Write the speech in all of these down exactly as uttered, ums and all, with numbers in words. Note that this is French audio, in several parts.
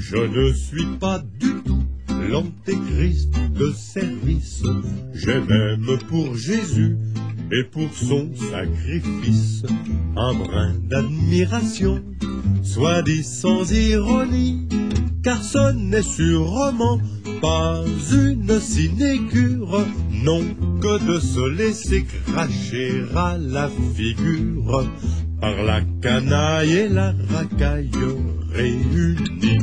Je ne suis pas du tout l'antéchrist de service. J'ai même pour Jésus et pour son sacrifice un brin d'admiration, soit dit sans ironie, car ce n'est sûrement pas une sinécure, non, que de se laisser cracher à la figure par la canaille et la racaille réunies.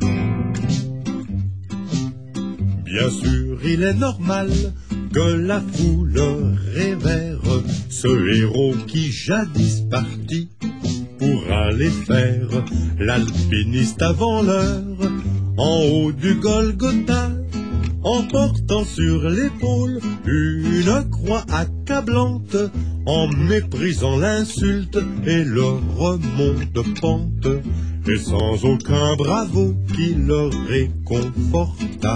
Bien sûr, il est normal que la foule révère ce héros qui jadis partit pour aller faire l'alpiniste avant l'heure en haut du Golgotha, en portant sur l'épaule une croix accablante, en méprisant l'insulte et le remonte-pente, et sans aucun bravo qui le réconforta.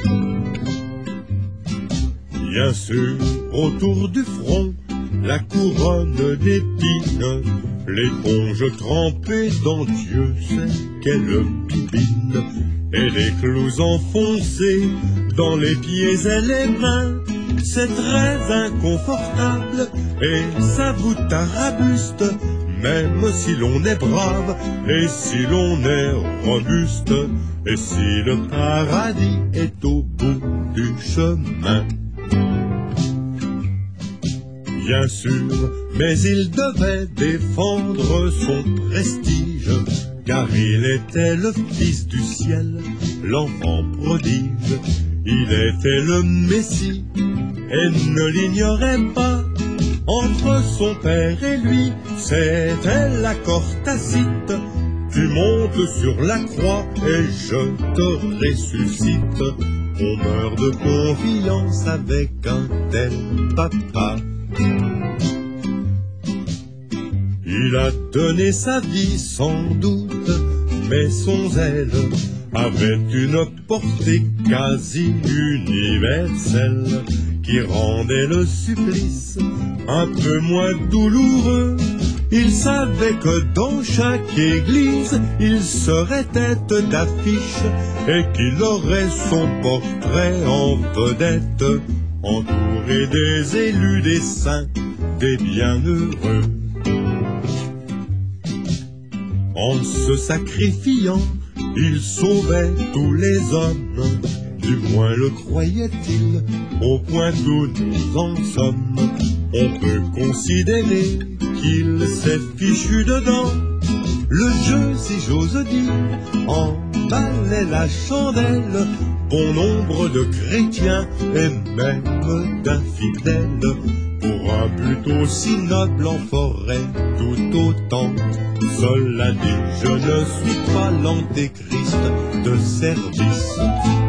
Bien sûr, autour du front, la couronne d'épines, l'éponge trempée dans Dieu sait quelle bibine, et les clous enfoncés dans les pieds et les mains. C'est très inconfortable et ça vous tarabuste, même si l'on est brave et si l'on est robuste, et si le paradis est au bout du chemin. Bien sûr, mais il devait défendre son prestige, car il était le fils du ciel, l'enfant prodige. Il était le Messie et ne l'ignorait pas. Entre son père et lui, c'était l'accord tacite. Tu montes sur la croix et je te ressuscite. On meurt de confiance avec un tel papa. Il a donné sa vie sans doute, mais son zèle avait une portée quasi universelle qui rendait le supplice un peu moins douloureux. Il savait que dans chaque église il serait tête d'affiche et qu'il aurait son portrait en vedette, entouré des élus, des saints, des bienheureux. En se sacrifiant, il sauvait tous les hommes, du moins le croyait-il, au point où nous en sommes. On peut considérer qu'il s'est fichu dedans. Le jeu, si j'ose dire, emballait la chandelle. Bon nombre de chrétiens et même d'infidèles, pour un but aussi noble en forêt tout autant. Cela dit, je ne suis pas l'antéchrist de service.